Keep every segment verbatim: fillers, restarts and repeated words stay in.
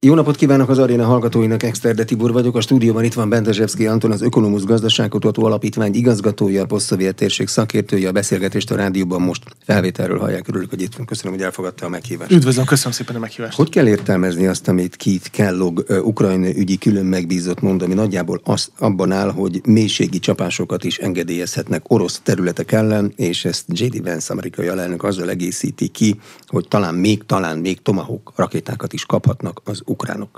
Jó napot kívánok az Aréna hallgatóinak, Exterde Tibor vagyok. A stúdióban itt van Bendezsevszky Anton, az Ökonomusz Gazdaságkutató Alapítvány igazgatója, a posztszovjet térség szakértője. A beszélgetést a rádióban most felvételről hallják. Örülök, hogy itt van. Köszönöm, hogy elfogadta a meghívást. Üdvözlöm, köszönöm szépen a meghívást. Hogy kell értelmezni azt, amit Keith Kellogg, Ukrajna ügyi külön megbízott mond, ami nagyjából az, abban áll, hogy mélységi csapásokat is engedélyezhetnek orosz területek ellen, és ezt jé dé Vance amerikai alelnök azzal egészíti ki, hogy talán még, talán még Tomahawk rakétákat is kaphatnak az ukránok.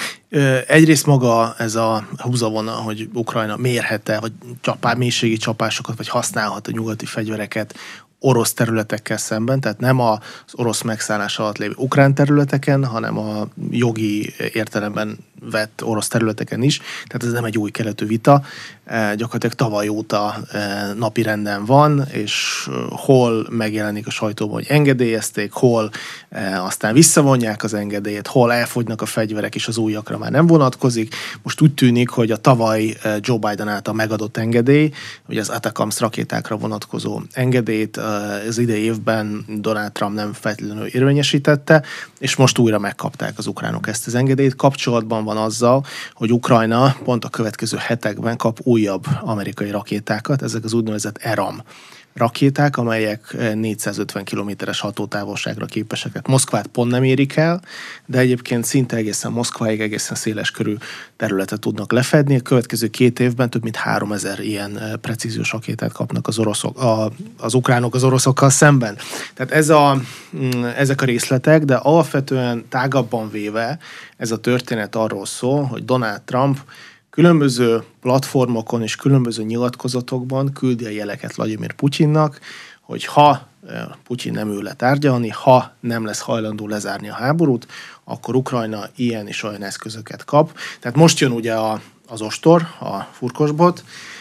Egyrészt maga ez a húzavona, hogy Ukrajna mérhet-e, vagy csapá, mélységi csapásokat, vagy használhat a nyugati fegyvereket orosz területekkel szemben, tehát nem az orosz megszállás alatt lévő ukrán területeken, hanem a jogi értelemben vett orosz területeken is. Tehát ez nem egy új keletű vita. E, gyakorlatilag tavaly óta e, napirenden van, és hol megjelenik a sajtóban, hogy engedélyezték, hol e, aztán visszavonják az engedélyt, hol elfogynak a fegyverek, és az újakra már nem vonatkozik. Most úgy tűnik, hogy a tavaly Joe Biden által megadott engedély, hogy az ATACMS rakétákra vonatkozó engedélyt az idei évben Donald Trump nem feltétlenül érvényesítette, és most újra megkapták az ukránok ezt az engedélyt. Kapcsolatban van azzal, hogy Ukrajna pont a következő hetekben kap újabb amerikai rakétákat, ezek az úgynevezett ERAM rakéták, amelyek négyszázötven kilométeres hatótávolságra képesek. Moszkvát pont nem érik el, de egyébként szinte egészen Moszkváig egészen széles körű területet tudnak lefedni. A következő két évben több mint háromezer ilyen precíziós rakétát kapnak az oroszok, a, az ukránok az oroszokkal szemben. Tehát ez a, ezek a részletek, de alapvetően tágabban véve ez a történet arról szól, hogy Donald Trump különböző platformokon és különböző nyilatkozatokban küldi a jeleket Vladimir Putyinnak, hogy ha Putyin nem ül le tárgyalni, ha nem lesz hajlandó lezárni a háborút, akkor Ukrajna ilyen és olyan eszközöket kap. Tehát most jön ugye a, az ostor, a furkosbot,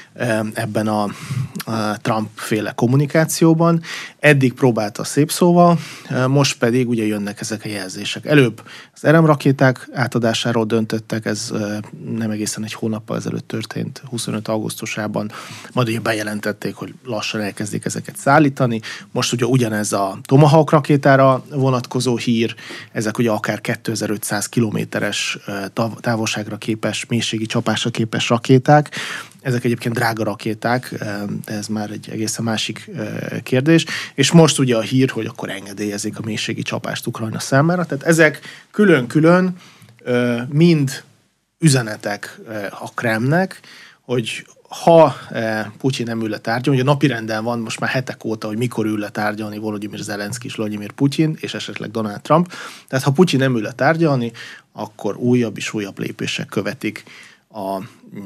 ebben a, a Trump-féle kommunikációban. Eddig próbálta szép szóval, most pedig ugye jönnek ezek a jelzések. Előbb az ERAM rakéták átadásáról döntöttek, ez nem egészen egy hónappal ezelőtt történt, huszonöt augusztusában, majd ugye bejelentették, hogy lassan elkezdik ezeket szállítani. Most ugye ugyanez a Tomahawk rakétára vonatkozó hír, ezek ugye akár kétezer-ötszáz kilométeres távolságra képes, mélységi csapásra képes rakéták. Ezek egyébként drága rakéták, de ez már egy egészen másik kérdés. És most ugye a hír, hogy akkor engedélyezik a mélységi csapást Ukrajna számára. Tehát ezek külön-külön mind üzenetek a Kremlnek, hogy ha Putyin nem ül le tárgyalni, ugye napirenden van most már hetek óta, hogy mikor ül le tárgyalni Volodymyr Zelenszky és Vladimir Putyin, és esetleg Donald Trump. Tehát ha Putyin nem ül le tárgyalni, akkor újabb és újabb lépések követik a,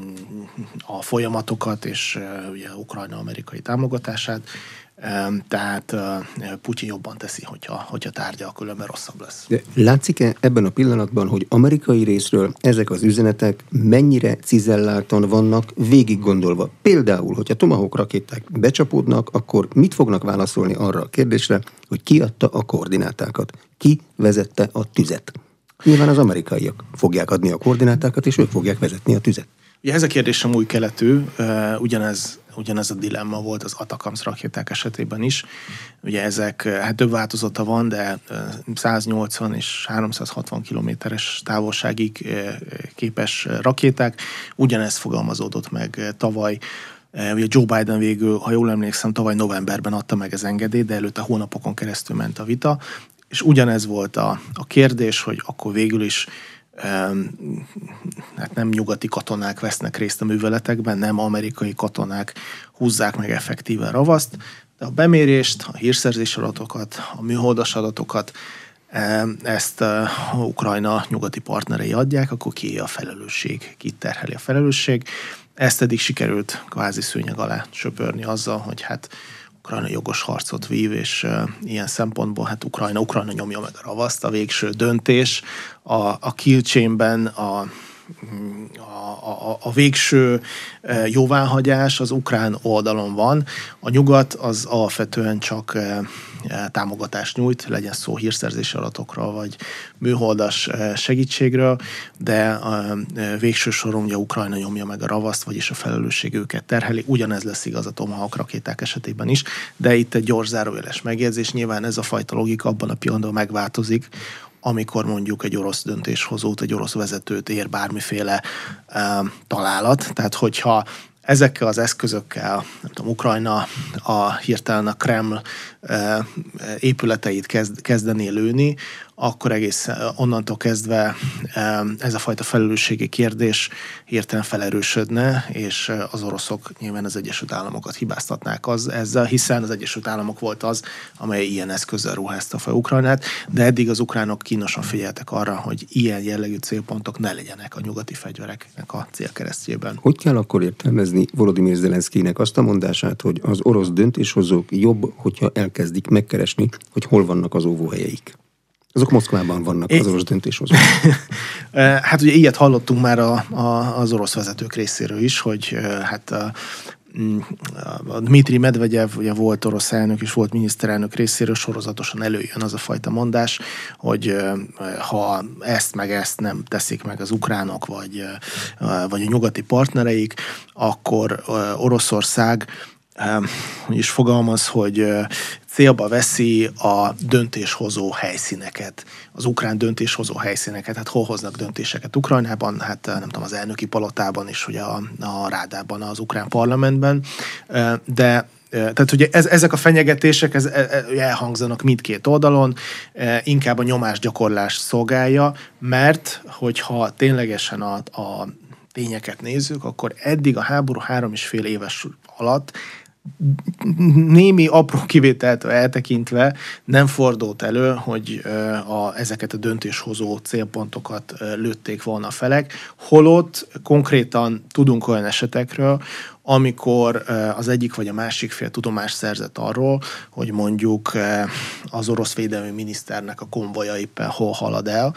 a folyamatokat és ugye Ukrajna amerikai támogatását. Tehát Putyin jobban teszi, hogyha, hogyha tárgyal, különben rosszabb lesz. De látszik-e ebben a pillanatban, hogy amerikai részről ezek az üzenetek mennyire cizelláltan vannak végig gondolva? Például, hogyha Tomahawk rakéták becsapódnak, akkor mit fognak válaszolni arra a kérdésre, hogy ki adta a koordinátákat? Ki vezette a tüzet? Nyilván az amerikaiak fogják adni a koordinátákat, és ők fogják vezetni a tüzet. Ugye ez a kérdés sem új keletű, ugyanez, ugyanez a dilemma volt az ATACMS rakéták esetében is. Ugye ezek, hát több változata van, de száznyolcvan és háromszázhatvan kilométeres távolságig képes rakéták. Ugyanez fogalmazódott meg tavaly. Ugye Joe Biden végül, ha jól emlékszem, tavaly novemberben adta meg az engedélyt, de előtte hónapokon keresztül ment a vita. És ugyanez volt a, a kérdés, hogy akkor végül is hát nem nyugati katonák vesznek részt a műveletekben, nem amerikai katonák húzzák meg effektíven ravaszt, de a bemérést, a hírszerzés adatokat, a műholdas adatokat, ezt Ukrajna nyugati partnerei adják, akkor ki a felelősség, ki terheli a felelősség. Ezt eddig sikerült kvázi szőnyeg alá söpörni azzal, hogy hát Ukrajna jogos harcot vív, és uh, ilyen szempontból hát Ukrajna, Ukrajna nyomja meg a ravaszt, a végső döntés, a, a kill chainben a, a, a, a végső uh, jóváhagyás az ukrán oldalon van. A nyugat az alapvetően csak uh, támogatást nyújt, legyen szó hírszerzési adatokról, vagy műholdas segítségről, de a végső soron ugye Ukrajna nyomja meg a ravaszt, vagyis a felelősség őket terheli. Ugyanez lesz igaz a Tomahawk rakéták esetében is, de itt egy gyors zárójeles megjegyzés, nyilván ez a fajta logika abban a pillanatban megváltozik, amikor mondjuk egy orosz döntéshozót, egy orosz vezetőt ér bármiféle uh, találat. Tehát hogyha ezekkel az eszközökkel, nem tudom, Ukrajna a hirtelen a Kreml uh, épületeit kezd, kezdené lőni, akkor egész onnantól kezdve ez a fajta felelősségi kérdés hirtelen felerősödne, és az oroszok nyilván az Egyesült Államokat hibáztatnák az, ezzel, hiszen az Egyesült Államok volt az, amely ilyen eszközzel ruházta fel Ukrajnát, de eddig az ukránok kínosan figyeltek arra, hogy ilyen jellegű célpontok ne legyenek a nyugati fegyvereknek a célkeresztjében. Hogy kell akkor értelmezni Volodymyr Zelenszkijnek azt a mondását, hogy az orosz döntéshozók jobb, hogyha elkezdik megkeresni, hogy hol vannak az óvóhelyeik? Azok Moszkvában vannak, az orosz döntéshozók. Hát ugye ilyet hallottunk már a, a, az orosz vezetők részéről is, hogy hát a, a Dmitri Medvegyev, ugye volt orosz elnök és volt miniszterelnök részéről sorozatosan előjön az a fajta mondás, hogy ha ezt meg ezt nem teszik meg az ukránok, vagy, vagy a nyugati partnereik, akkor Oroszország hogy is fogalmaz, hogy célba veszi a döntéshozó helyszíneket, az ukrán döntéshozó helyszíneket. Hát hol hoznak döntéseket Ukrajnában? Hát nem tudom, az elnöki palotában és ugye a, a rádában, az ukrán parlamentben. De tehát ugye ez, ezek a fenyegetések ez, elhangzanak mindkét oldalon, inkább a nyomásgyakorlás szolgálja, mert hogyha ténylegesen a, a tényeket nézzük, akkor eddig a háború három és fél éves alatt némi apró kivételtől eltekintve nem fordult elő, hogy a, ezeket a döntéshozó célpontokat lőtték volna a felek, holott konkrétan tudunk olyan esetekről, amikor az egyik vagy a másik fél tudomást szerzett arról, hogy mondjuk az orosz védelmi miniszternek a konvoja éppen hol halad el,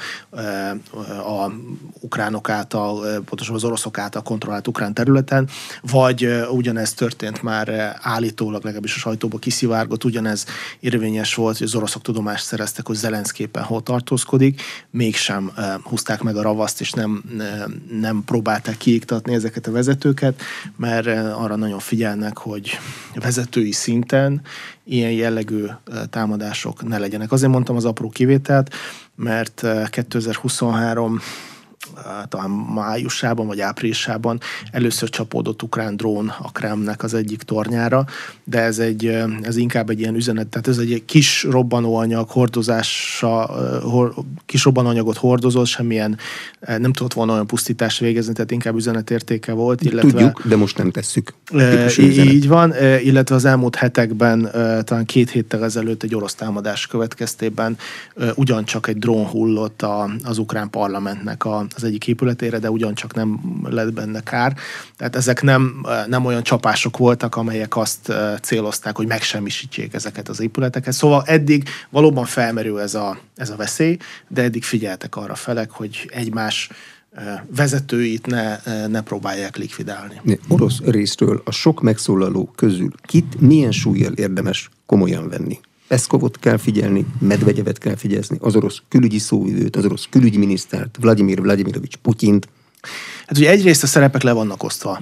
a ukránok által, pontosan az oroszok által kontrollált ukrán területen, vagy ugyanez történt már állítólag, legalábbis a sajtóba kiszivárgott, ugyanez érvényes volt, hogy az oroszok tudomást szereztek, hogy Zelenszkij éppen hol tartózkodik, mégsem húzták meg a ravaszt, és nem, nem próbálták kiiktatni ezeket a vezetőket, mert arra nagyon figyelnek, hogy vezetői szinten ilyen jellegű támadások ne legyenek. Azért mondtam az apró kivételt, mert kétezer-huszonhárom talán májusában vagy áprilisában először csapódott ukrán drón a Kremlnek az egyik tornyára, de ez, egy, ez inkább egy ilyen üzenet, tehát ez egy kis robbanóanyag hordozása, hor, kis robbanóanyagot hordozott, semmilyen nem tudott volna olyan pusztítást végezni, tehát inkább üzenetértéke volt. Illetve, tudjuk, de most nem tesszük. E, így van, illetve az elmúlt hetekben, talán két héttel ezelőtt egy orosz támadás következtében ugyancsak egy drón hullott az ukrán parlamentnek a az egyik épületére, de ugyancsak nem lett benne kár. Tehát ezek nem, nem olyan csapások voltak, amelyek azt célozták, hogy megsemmisítsék ezeket az épületeket. Szóval eddig valóban felmerül ez a, ez a veszély, de eddig figyeltek arra felek, hogy egymás vezetőit ne, ne próbálják likvidálni. Orosz részről a sok megszólaló közül kit milyen súllyal érdemes komolyan venni? Peszkovot kell figyelni, Medvegyevet kell figyelni, az orosz külügyi szóvivőt, az orosz külügyminisztert, Vladimir Vladimirovics Putyint. Hát ugye egyrészt a szerepek le vannak osztva.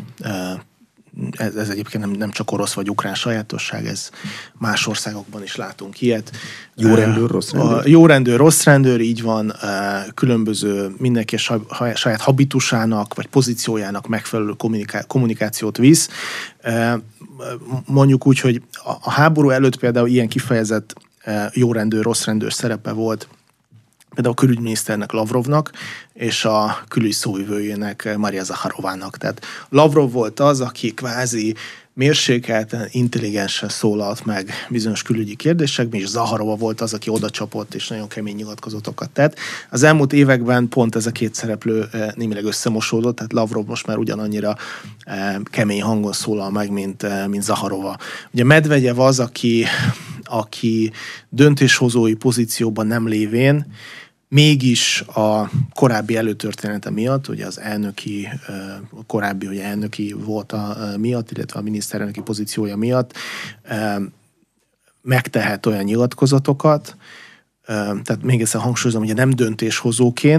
Ez, ez egyébként nem, nem csak orosz vagy ukrán sajátosság, ez más országokban is látunk ilyet. Jó rendőr, rossz rendőr? Jó rendőr, rossz rendőr, így van. Különböző mindenki a saját habitusának vagy pozíciójának megfelelő kommuniká- kommunikációt visz. Mondjuk úgy, hogy a háború előtt például ilyen kifejezett jó rendőr, rossz rendőr szerepe volt például a külügyminiszternek, Lavrovnak, és a külügy szóvivőjének, Maria Zaharovának. Tehát Lavrov volt az, aki kvázi mérsékelten, intelligensen szólalt meg bizonyos külügyi kérdésekben, és Zaharova volt az, aki oda csapott, és nagyon kemény nyilatkozatokat tett. Az elmúlt években pont ez a két szereplő némileg összemosódott, tehát Lavrov most már ugyanannyira kemény hangon szólal meg, mint, mint Zaharova. Ugye Medvegyev az, aki, aki döntéshozói pozícióban nem lévén, mégis a korábbi előtörténete miatt, ugye az elnöki, korábbi ugye elnöki volt a miatt, illetve a miniszterelnöki pozíciója miatt megtehet olyan nyilatkozatokat, tehát még egyszer hangsúlyozom, hogy nem döntéshozóként,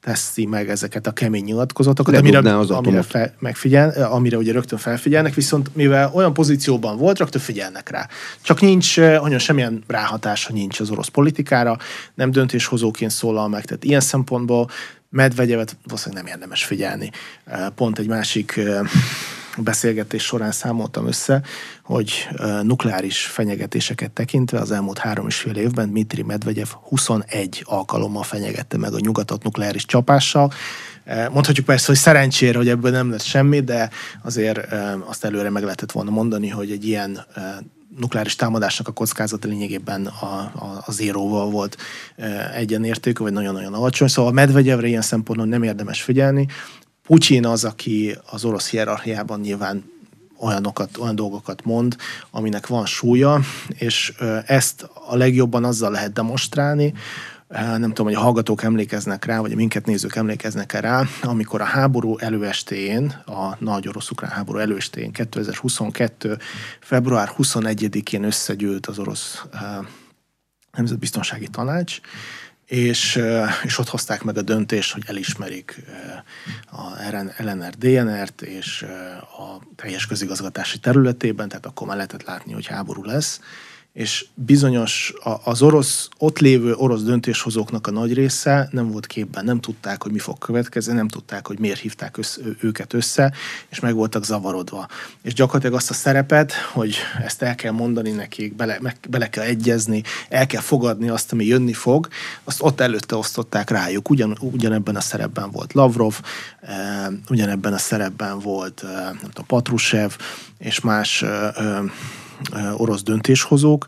teszi meg ezeket a kemény nyilatkozatokat, amire, amire, fel, megfigyel, amire ugye rögtön felfigyelnek, viszont mivel olyan pozícióban volt, rögtön figyelnek rá. Csak nincs, olyan semmilyen ráhatása nincs az orosz politikára, nem döntéshozóként szólal meg, tehát ilyen szempontból Medvegyevet valószínűleg nem érdemes figyelni. Pont egy másik beszélgetés során számoltam össze, hogy nukleáris fenyegetéseket tekintve az elmúlt három és fél évben Dmitri Medvegyev huszonegy alkalommal fenyegette meg a nyugatot nukleáris csapással. Mondhatjuk persze, hogy szerencsére, hogy ebből nem lett semmi, de azért azt előre meg lehetett volna mondani, hogy egy ilyen nukleáris támadásnak a kockázata lényegében a, a, a zéróval volt egyenértékű, vagy nagyon-nagyon alacsony. Szóval Medvegyevre ilyen szempontból nem érdemes figyelni. Putyin az, aki az orosz hierarchiában nyilván olyanokat, olyan dolgokat mond, aminek van súlya, és ezt a legjobban azzal lehet demonstrálni, nem tudom, hogy a hallgatók emlékeznek rá, vagy a minket nézők emlékeznek rá, amikor a háború előestéjén, a nagy orosz-ukrán háború előestéjén, kétezer-huszonkettő. február huszonegyedikén összegyűlt az orosz Nemzetbiztonsági Tanács, és, és ott hozták meg a döntést, hogy elismerik a el en er dé en er-t, és a teljes közigazgatási területében, tehát akkor már lehetett látni, hogy háború lesz, és bizonyos az orosz, ott lévő orosz döntéshozóknak a nagy része nem volt képben, nem tudták, hogy mi fog következni, nem tudták, hogy miért hívták össze, őket össze, és meg voltak zavarodva. És gyakorlatilag azt a szerepet, hogy ezt el kell mondani nekik, bele, meg, bele kell egyezni, el kell fogadni azt, ami jönni fog, azt ott előtte osztották rájuk. Ugyan, ugyanebben a szerepben volt Lavrov, eh, ugyanebben a szerepben volt eh, nem tudom, Patrushev, és más eh, orosz döntéshozók.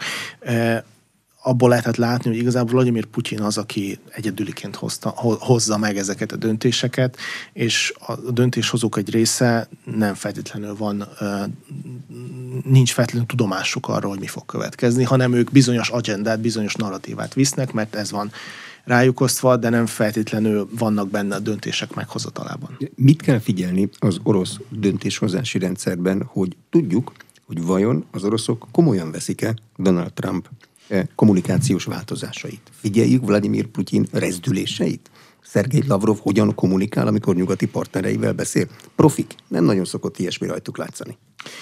Abból lehetett látni, hogy igazából Vladimir Putyin az, aki egyedüliként hozta, hozza meg ezeket a döntéseket, és a döntéshozók egy része nem feltétlenül van, nincs feltétlenül tudomásuk arról, hogy mi fog következni, hanem ők bizonyos agendát, bizonyos narratívát visznek, mert ez van rájuk osztva, de nem feltétlenül vannak benne a döntések meghozatalában. Mit kell figyelni az orosz döntéshozási rendszerben, hogy tudjuk, hogy vajon az oroszok komolyan veszik-e Donald Trump kommunikációs változásait? Figyeljük Vladimir Putyin rezdüléseit? Szergej Lavrov hogyan kommunikál, amikor nyugati partnereivel beszél? Profik. Nem nagyon szokott ilyesmi rajtuk látszani.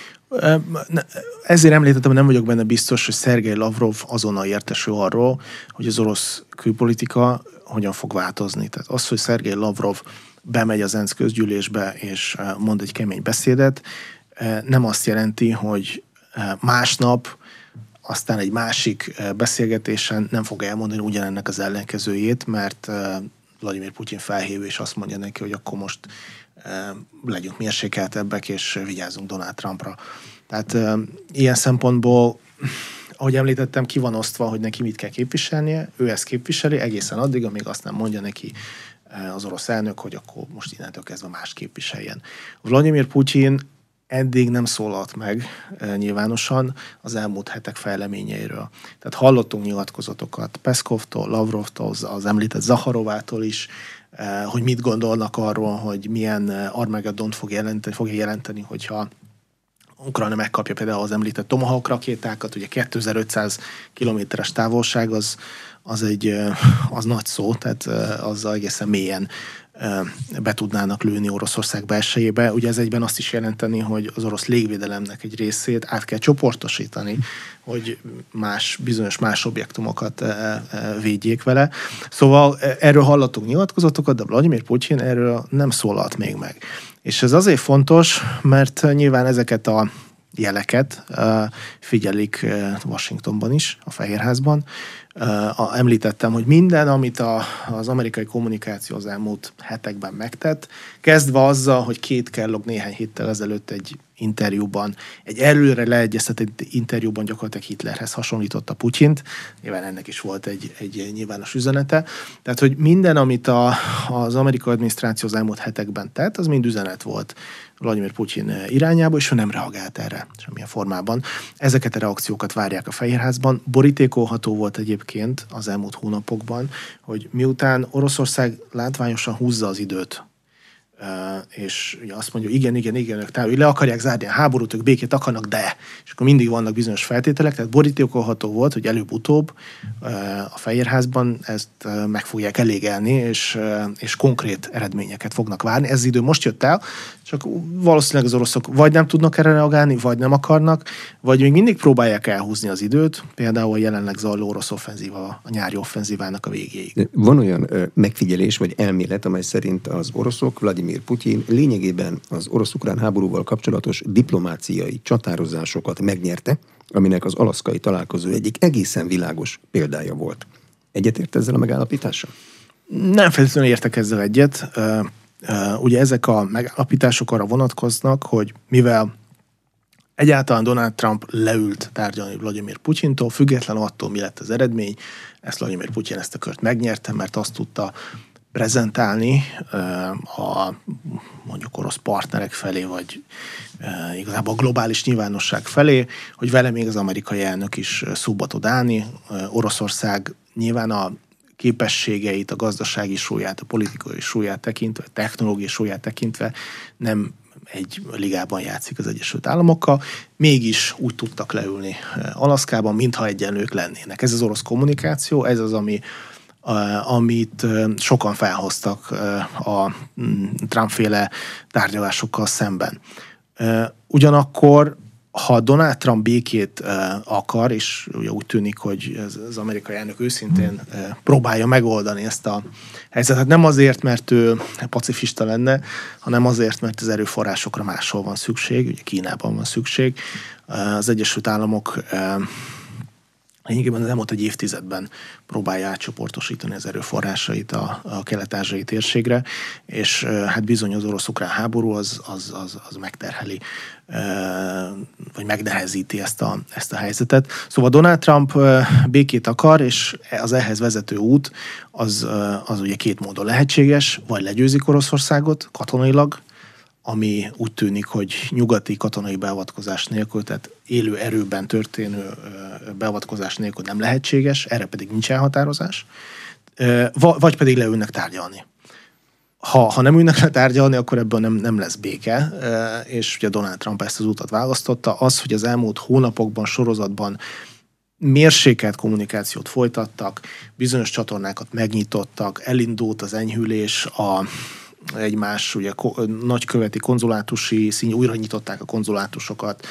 Ezért említettem, hogy nem vagyok benne biztos, hogy Szergej Lavrov azonnal értesül arról, hogy az orosz külpolitika hogyan fog változni. Tehát az, hogy Szergej Lavrov bemegy az ENSZ közgyűlésbe és mond egy kemény beszédet, nem azt jelenti, hogy másnap, aztán egy másik beszélgetésen nem fog elmondani ugyanennek az ellenkezőjét, mert Vladimir Putyin felhívja, és azt mondja neki, hogy akkor most legyünk mérsékeltebbek, és vigyázzunk Donald Trumpra. Tehát ilyen szempontból, ahogy említettem, ki van osztva, hogy neki mit kell képviselnie, ő ezt képviseli egészen addig, amíg azt nem mondja neki az orosz elnök, hogy akkor most innentől kezdve más képviseljen. Vladimir Putyin eddig nem szólalt meg e, nyilvánosan az elmúlt hetek fejleményeiről. Tehát hallottunk nyilatkozatokat Peszkovtól, Lavrovtól, az említett Zaharovától is, e, hogy mit gondolnak arról, hogy milyen Armageddont fog jelenteni, fogja jelenteni, hogyha Ukrajna megkapja például az említett Tomahawk rakétákat, ugye kétezer-ötszáz kilométeres távolság, az, az egy az nagy szó, tehát azzal egészen mélyen be tudnának lőni Oroszország belsejébe. Ugye ez egyben azt is jelenteni, hogy az orosz légvédelemnek egy részét át kell csoportosítani, hogy más, bizonyos más objektumokat védjék vele. Szóval erről hallottunk nyilatkozatokat, de Vladimir Putyin erről nem szólalt még meg. És ez azért fontos, mert nyilván ezeket a jeleket figyelik Washingtonban is, a Fehérházban. Említettem, hogy minden, amit a, az amerikai kommunikáció az elmúlt hetekben megtett, kezdve azzal, hogy Kate Kellogg néhány héttel ezelőtt egy interjúban, egy előre leegyeztetett interjúban gyakorlatilag Hitlerhez hasonlította Putyint, nyilván ennek is volt egy, egy nyilvános üzenete. Tehát, hogy minden, amit a, az amerikai adminisztráció az elmúlt hetekben tett, az mind üzenet volt Vladimir Putyin irányába, és ő nem reagált erre semmilyen formában. Ezeket a reakciókat várják a Fehérházban. Borítékolható volt egyébként az elmúlt hónapokban, hogy miután Oroszország látványosan húzza az időt és ugye azt mondja, igen, igen, igen, ők, ők le akarják zárni a háborút, ők békét akarnak, de, és akkor mindig vannak bizonyos feltételek, tehát borítékolható volt, hogy előbb-utóbb a Fehérházban ezt meg fogják elégelni, és, és konkrét eredményeket fognak várni. Ez az idő most jött el, csak valószínűleg az oroszok vagy nem tudnak erre reagálni, vagy nem akarnak, vagy még mindig próbálják elhúzni az időt, például a jelenleg zajló orosz offenzíva, a nyári offenzívának a végéig. Van olyan megfigyelés, vagy elmélet, amely szerint az oroszok, Vladimir Putyin lényegében az orosz-ukrán háborúval kapcsolatos diplomáciai csatározásokat megnyerte, aminek az alaszkai találkozó egyik egészen világos példája volt. Egyetért ezzel a megállapítással? Nem feltétlenül értek ezzel egyet. Ugye ezek a megállapítások arra vonatkoznak, hogy mivel egyáltalán Donald Trump leült tárgyalni Vladimir Putyintól, független attól, mi lett az eredmény, ezt Vladimir Putyin ezt a kört megnyerte, mert azt tudta prezentálni a mondjuk orosz partnerek felé, vagy igazából a globális nyilvánosság felé, hogy vele még az amerikai elnök is szóba tud állni. Oroszország nyilván a képességeit, a gazdasági súlyát, a politikai súlyát tekintve, a technológiai súlyát tekintve nem egy ligában játszik az Egyesült Államokkal, mégis úgy tudtak leülni Alaszkában, mintha egyenlők lennének. Ez az orosz kommunikáció, ez az, ami amit sokan felhoztak a Trump-féle tárgyalásokkal szemben. Ugyanakkor, ha Donald Trump békét akar, és ugye úgy tűnik, hogy az amerikai elnök őszintén próbálja megoldani ezt a helyzetet, nem azért, mert ő pacifista lenne, hanem azért, mert az erőforrásokra máshol van szükség, ugye Kínában van szükség. Az Egyesült Államok lényegében az elmúlt egy évtizedben próbálja átcsoportosítani az erőforrásait a, a kelet-ázsiai térségre, és hát bizony az orosz-ukrán háború az, az, az, az megterheli, vagy megnehezíti ezt a, ezt a helyzetet. Szóval Donald Trump békét akar, és az ehhez vezető út az, az ugye két módon lehetséges, vagy legyőzik Oroszországot katonailag, ami úgy tűnik, hogy nyugati katonai beavatkozás nélkül, tehát élő erőben történő beavatkozás nélkül nem lehetséges, erre pedig nincs elhatározás, vagy pedig leülnek tárgyalni. Ha, ha nem ülnek le tárgyalni, akkor ebből nem, nem lesz béke, és ugye Donald Trump ezt az utat választotta. Az, hogy az elmúlt hónapokban, sorozatban mérsékelt kommunikációt folytattak, bizonyos csatornákat megnyitottak, elindult az enyhülés, a egymás ugye nagyköveti konzulátusi szín, újra nyitották a konzulátusokat,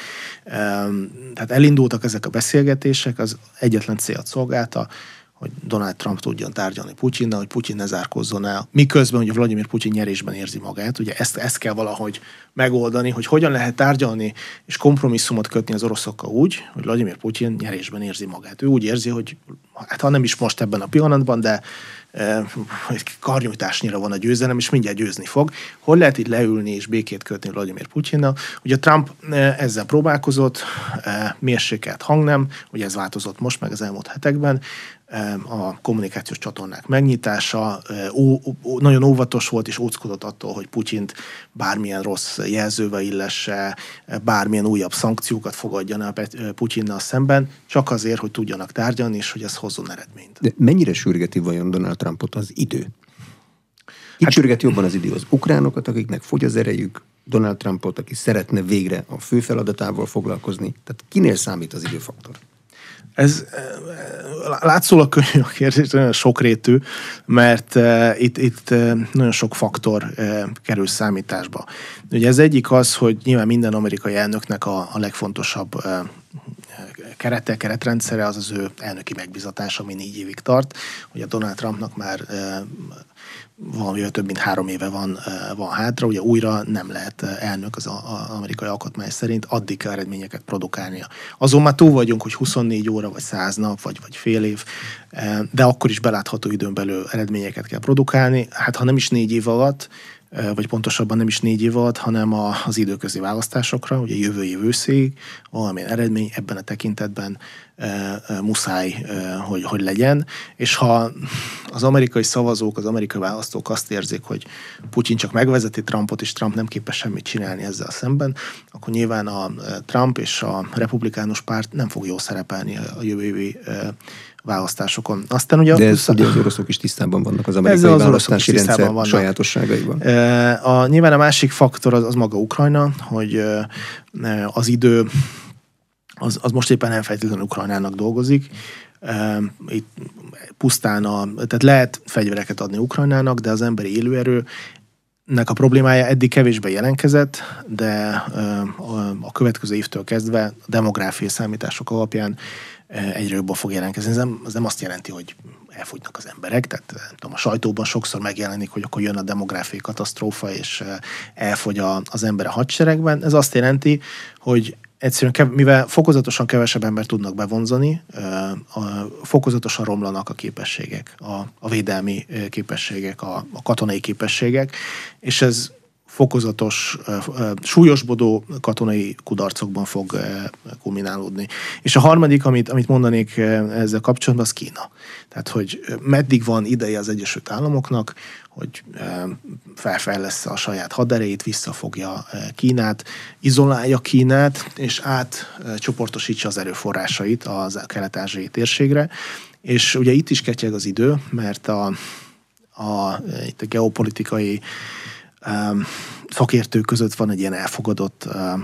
tehát elindultak ezek a beszélgetések, az egyetlen célt szolgálta, hogy Donald Trump tudjon tárgyalni Putyinnal, hogy Putyin ne zárkózzon el. Miközben ugye Vladimir Putyin nyerésben érzi magát, ugye ezt, ezt kell valahogy megoldani, hogy hogyan lehet tárgyalni és kompromisszumot kötni az oroszokkal úgy, hogy Vladimir Putyin nyerésben érzi magát. Ő úgy érzi, hogy hát ha nem is most ebben a pillanatban, de egy karnyújtásnyira van a győzelem, és mindjárt győzni fog. Hol lehet itt leülni és békét kötni Vladimir Putyinnal? Ugye Trump ezzel próbálkozott, mérsékelt hangnem, ugye ez változott most meg az elmúlt hetekben, a kommunikációs csatornák megnyitása, ó, ó, nagyon óvatos volt és óckodott attól, hogy Putyint bármilyen rossz jelzővel illesse, bármilyen újabb szankciókat fogadjon el Putyinnal szemben, csak azért, hogy tudjanak tárgyalni, és hogy ez hozzon eredményt. De mennyire sürgeti vajon Donald Trumpot az idő? Itt hát, sürgeti jobban az idő az ukránokat, akiknek fogy az erejük, Donald Trumpot, aki szeretne végre a fő feladatával foglalkozni. Tehát kinél számít az időfaktor? Ez látszólag könnyű a kérdés, nagyon sokrétű, mert uh, itt, itt uh, nagyon sok faktor uh, kerül számításba. Ugye ez egyik az, hogy nyilván minden amerikai elnöknek a, a legfontosabb uh, kerete, keretrendszere az az ő elnöki megbízatása, ami négy évig tart. Ugye Donald Trumpnak már uh, valamivel több mint három éve van, van hátra, ugye újra nem lehet elnök az amerikai alkotmány szerint, addig kell eredményeket produkálnia. Azon már túl vagyunk, hogy huszonnégy óra, vagy száz nap, vagy, vagy fél év, de akkor is belátható időn belül eredményeket kell produkálni. Hát ha nem is négy év alatt, vagy pontosabban nem is négy év alatt, hanem az időközi választásokra, ugye jövő év őszéig valamilyen eredmény ebben a tekintetben e, e, muszáj, e, hogy, hogy legyen. És ha az amerikai szavazók, az amerikai választók azt érzik, hogy Putyin csak megvezeti Trumpot, és Trump nem képes semmit csinálni ezzel szemben, akkor nyilván a Trump és a republikánus párt nem fog jól szerepelni a jövő évi választásokon. Aztán ugye De ez, plusz, ugye az oroszok is tisztában vannak az amerikai az választási rendszer vannak. sajátosságaiban. A, nyilván a másik faktor az, az maga Ukrajna, hogy az idő az, az most éppen nem feltétlenül Ukrajnának dolgozik. Itt pusztán a, tehát lehet fegyvereket adni Ukrajnának, de az emberi élőerő nek a problémája eddig kevésbé jelentkezett, de a következő évtől kezdve a demográfiai számítások alapján egyre jobban fog jelentkezni. Ez nem, ez nem azt jelenti, hogy elfogynak az emberek, tehát nem tudom, a sajtóban sokszor megjelenik, hogy akkor jön a demográfiai katasztrófa, és elfogy a, az ember a hadseregben. Ez azt jelenti, hogy egyszerűen, mivel fokozatosan kevesebb ember tudnak bevonzani, fokozatosan romlanak a képességek, a, a védelmi képességek, a, a katonai képességek, és ez fokozatos, súlyosbodó katonai kudarcokban fog kulminálódni. És a harmadik, amit, amit mondanék ezzel kapcsolatban, az Kína. Tehát, hogy meddig van ideje az Egyesült Államoknak, hogy felfejlessze a saját haderejét, visszafogja Kínát, izolálja Kínát, és átcsoportosítsa az erőforrásait a kelet-ázsiai térségre. És ugye itt is ketyeg az idő, mert a, a, itt a geopolitikai Um, szakértők között van egy ilyen elfogadott um,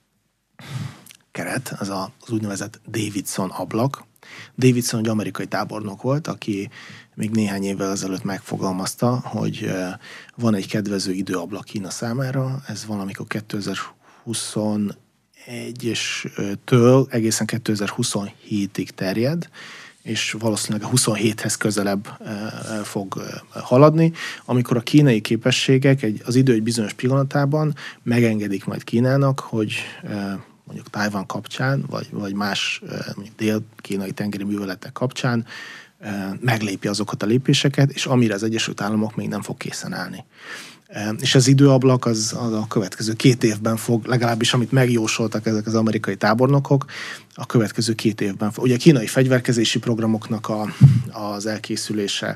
keret, az a, az úgynevezett Davidson ablak. Davidson egy amerikai tábornok volt, aki még néhány évvel ezelőtt megfogalmazta, hogy uh, van egy kedvező időablak Kína számára, ez valamikor kétezer-huszonegy és től egészen kétezer-huszonhétig terjed, és valószínűleg a huszonhéthez közelebb fog haladni, amikor a kínai képességek egy, az idő egy bizonyos pillanatában megengedik majd Kínának, hogy mondjuk Tajvan kapcsán, vagy, vagy más mondjuk dél-kínai tengeri műveletek kapcsán meglépi azokat a lépéseket, és amire az Egyesült Államok még nem fog készen állni. És az időablak az, az a következő két évben fog, legalábbis amit megjósoltak ezek az amerikai tábornokok, a következő két évben fog. Ugye a kínai fegyverkezési programoknak a, az elkészülése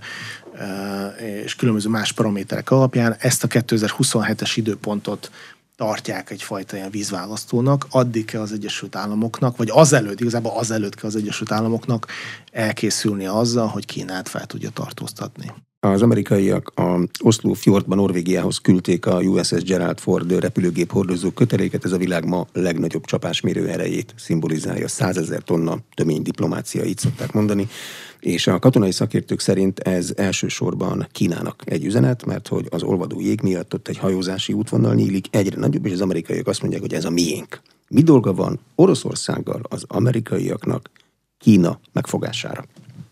és különböző más paraméterek alapján ezt a kétezer-huszonhetes időpontot tartják egyfajta ilyen vízválasztónak, addig kell az Egyesült Államoknak, vagy azelőtt, igazából azelőtt kell az Egyesült Államoknak elkészülnie azzal, hogy Kínát fel tudja tartóztatni. Az amerikaiak a Oslo Fjordban Norvégiához küldték a U S S Gerald Ford repülőgép hordozó köteléket, ez a világ ma legnagyobb csapásmérő erejét szimbolizálja, százezer tonna tömény diplomácia, így szokták mondani, és a katonai szakértők szerint ez elsősorban Kínának egy üzenet, mert hogy az olvadó jég miatt ott egy hajózási útvonal nyílik, egyre nagyobb, és az amerikaiak azt mondják, hogy ez a miénk. Mi dolga van Oroszországgal az amerikaiaknak Kína megfogására?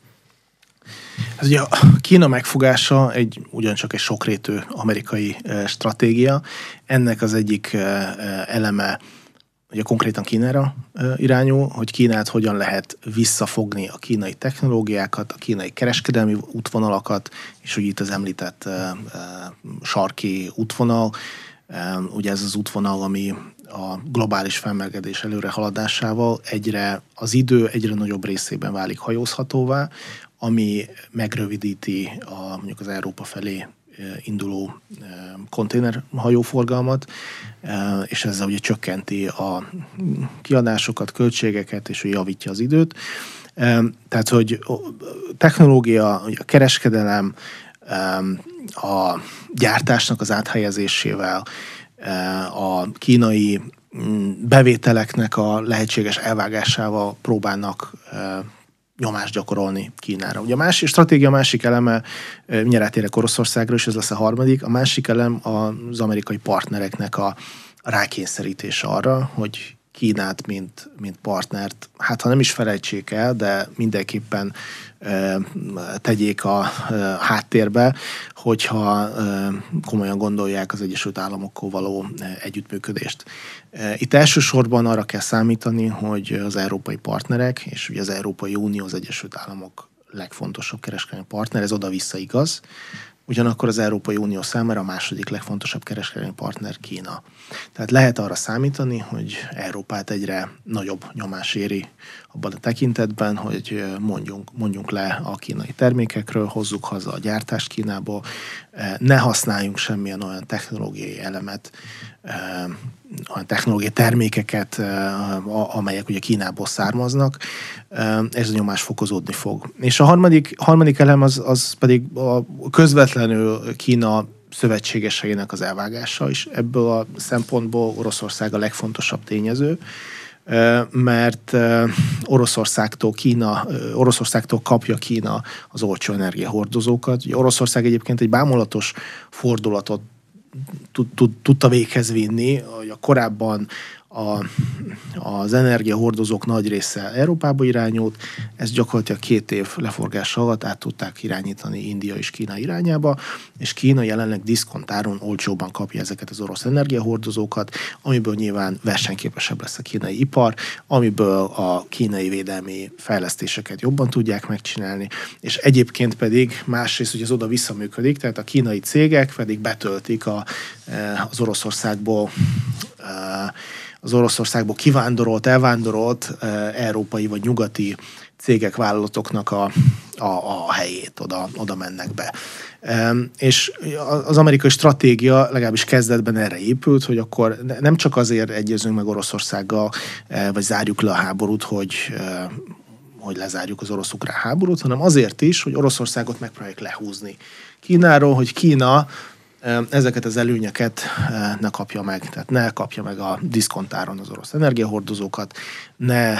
Ez ugye a Kína megfogása egy, ugyancsak egy sokrétű amerikai stratégia. Ennek az egyik eleme ugye konkrétan Kínára irányul, hogy Kínát hogyan lehet visszafogni a kínai technológiákat, a kínai kereskedelmi útvonalakat, és ugye itt az említett sarki útvonal, ugye ez az útvonal, ami a globális felmelegedés előre haladásával egyre, az idő egyre nagyobb részében válik hajózhatóvá, ami megrövidíti a, mondjuk az Európa felé induló konténerhajóforgalmat, és ezzel ugye csökkenti a kiadásokat, költségeket, és javítja az időt. Tehát, hogy technológia, a kereskedelem, a gyártásnak az áthelyezésével, a kínai bevételeknek a lehetséges elvágásával próbálnak nyomást gyakorolni Kínára. Ugye a másik, stratégia másik eleme, mindjárt rátérek Oroszországra, és ez lesz a harmadik, a másik elem az amerikai partnereknek a rákényszerítése arra, hogy Kínát, mint, mint partnert, hát ha nem is felejtsék el, de mindenképpen e, tegyék a e, háttérbe, hogyha e, komolyan gondolják az Egyesült Államokkal való e, együttműködést. E, itt elsősorban arra kell számítani, hogy az európai partnerek, és ugye az Európai Unió az Egyesült Államok legfontosabb kereskedelmi partner, ez oda-vissza igaz. ugyanakkor az Európai Unió számára a második legfontosabb kereskedelmi partner Kína. Tehát lehet arra számítani, hogy Európát egyre nagyobb nyomás éri abban a tekintetben, hogy mondjunk, mondjunk le a kínai termékekről, hozzuk haza a gyártást Kínából, ne használjunk semmilyen olyan technológiai elemet, olyan technológiai termékeket, amelyek ugye Kínából származnak, ez a nyomás fokozódni fog. És a harmadik, harmadik elem az, az pedig a közvetlenül Kína szövetségeseinek az elvágása is. Ebből a szempontból Oroszország a legfontosabb tényező, mert Oroszországtól Kína, Oroszországtól kapja Kína az olcsó energiahordozókat. Oroszország egyébként egy bámulatos fordulatot tud, tud, tudta véghez vinni, hogy a korábban a, az energiahordozók nagy része Európába irányult, ez gyakorlatilag két év leforgása alatt át tudták irányítani India és Kína irányába, és Kína jelenleg diszkontáron olcsóban kapja ezeket az orosz energiahordozókat, amiből nyilván versenyképesebb lesz a kínai ipar, amiből a kínai védelmi fejlesztéseket jobban tudják megcsinálni, és egyébként pedig másrészt, hogy ez oda visszaműködik, tehát a kínai cégek pedig betöltik a, az Oroszországból az Oroszországból kivándorolt, elvándorolt eh, európai vagy nyugati cégek, vállalatoknak a, a, a helyét, oda, oda mennek be. E, és az amerikai stratégia legalábbis kezdetben erre épült, hogy akkor nem csak azért egyezünk meg Oroszországgal, eh, vagy zárjuk le a háborút, hogy eh, hogy lezárjuk az orosz-ukrán háborút, hanem azért is, hogy Oroszországot megpróbáljuk lehúzni Kínáról, hogy Kína ezeket az előnyeket ne kapja meg, tehát ne kapja meg a diszkontáron az orosz energiahordozókat, ne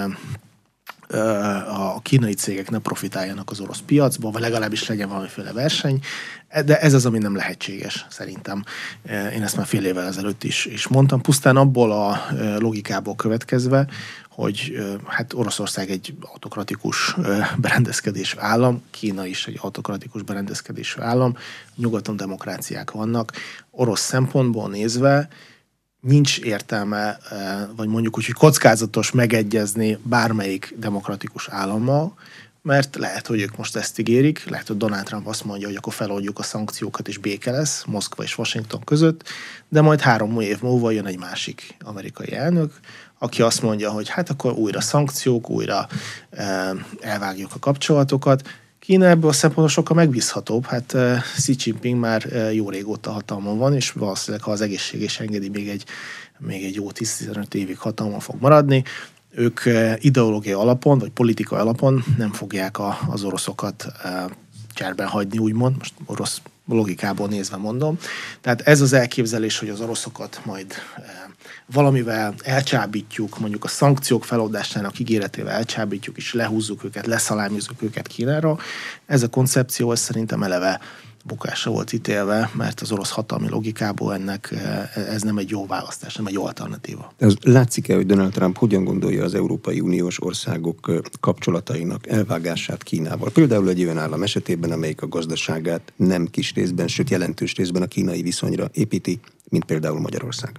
a kínai cégek ne profitáljanak az orosz piacba, vagy legalábbis legyen valamiféle verseny, de ez az, ami nem lehetséges, szerintem. Én ezt már fél évvel ezelőtt is, is mondtam, pusztán abból a logikából következve, hogy hát Oroszország egy autokratikus berendezkedésű állam, Kína is egy autokratikus berendezkedésű állam, nyugaton demokráciák vannak. Orosz szempontból nézve nincs értelme, vagy mondjuk úgy, hogy kockázatos megegyezni bármelyik demokratikus állammal, mert lehet, hogy ők most ezt ígérik, lehet, hogy Donald Trump azt mondja, hogy akkor feloldjuk a szankciókat, és béke lesz Moszkva és Washington között, de majd három év múlva jön egy másik amerikai elnök, aki azt mondja, hogy hát akkor újra szankciók, újra elvágjuk a kapcsolatokat. Kína ebből a szempontból sokkal megbízhatóbb. Hát Xi Jinping már jó régóta hatalmon van, és valószínűleg, ha az egészséges engedi, még egy, még egy jó tíz-tizenöt évig hatalmon fog maradni. Ők ideológiai alapon, vagy politikai alapon nem fogják a, az oroszokat cserben hagyni, úgymond, most orosz logikából nézve mondom. Tehát ez az elképzelés, hogy az oroszokat majd valamivel elcsábítjuk, mondjuk a szankciók feloldásának ígéretével elcsábítjuk, és lehúzzuk őket, leszalámizzuk őket Kínára. Ez a koncepció, ez szerintem eleve bukásra volt ítélve, mert az orosz hatalmi logikából ennek ez nem egy jó választás, nem egy jó alternatíva. Ez látszik-e, hogy Donald Trump hogyan gondolja az Európai Uniós országok kapcsolatainak elvágását Kínával? Például egy olyan állam esetében, amelyik a gazdaságát nem kis részben, sőt jelentős részben a kínai viszonyra építi, mint például Magyarország.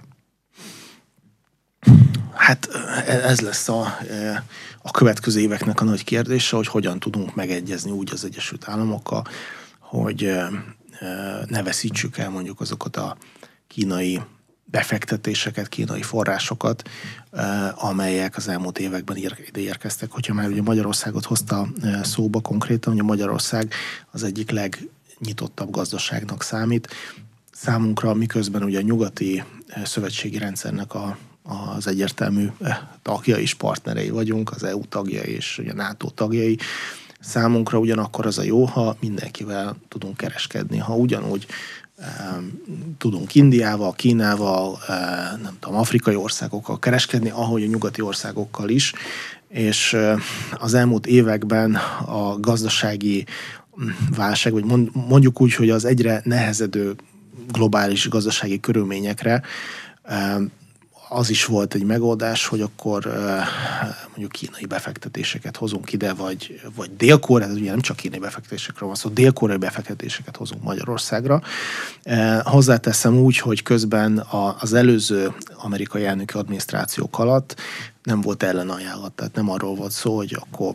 Hát ez lesz a, a következő éveknek a nagy kérdése, hogy hogyan tudunk megegyezni úgy az Egyesült Államokkal, hogy ne veszítsük el mondjuk azokat a kínai befektetéseket, kínai forrásokat, amelyek az elmúlt években ide érkeztek. Hogyha már ugye Magyarországot hozta szóba konkrétan, hogy Magyarország az egyik legnyitottabb gazdaságnak számít. Számunkra, miközben ugye a nyugati szövetségi rendszernek a az egyértelmű tagjai és partnerei vagyunk, az é u tagjai és ugye a NATO tagjai. Számunkra ugyanakkor az a jó, ha mindenkivel tudunk kereskedni, ha ugyanúgy e, tudunk Indiával, Kínával, e, nem tudom, afrikai országokkal kereskedni, ahogy a nyugati országokkal is, és e, az elmúlt években a gazdasági válság, vagy mondjuk úgy, hogy az egyre nehezedő globális gazdasági körülményekre e, az is volt egy megoldás, hogy akkor mondjuk kínai befektetéseket hozunk ide, vagy, vagy Dél-Korea, ugye nem csak kínai befektetésekről van szó, dél-koreai befektetéseket hozunk Magyarországra. Hozzáteszem úgy, hogy közben az előző amerikai elnöki adminisztrációk alatt nem volt ellenajánlat, tehát nem arról volt szó, hogy akkor